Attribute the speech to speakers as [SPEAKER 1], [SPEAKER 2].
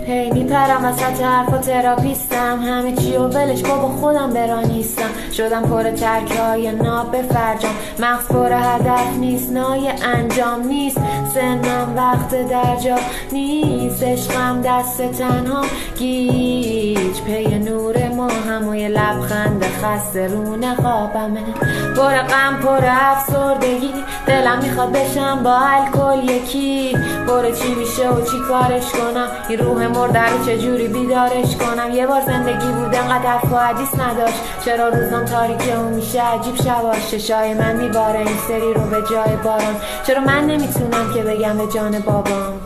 [SPEAKER 1] هی میپرم وسط حرفا تراپیستم، همه چی و ولش با خودم برانیستم. شدم پر ترکای ناب بفرجام، مغز پر هدف نیست نای انجام نیست. سنم وقت درجا نیست، عشقم دست تنها گیج پی نور ماهم و یه لبخند خسته رو نقابمه. پر غم پر افسردگی، دلم میخواد بشم با الکل یکی. پر چی میشه و چی کارش کنم، این روح مرده رو چجوری بیدارش کنم. یه بار زندگی بود انقدر حرف و حدیث نداشت، چرا روزم تاریکه و میشه عجیب شباش. چشای من میباره این سری رو به جای باران، چرا من نمیتونم که بگم به جان بابام.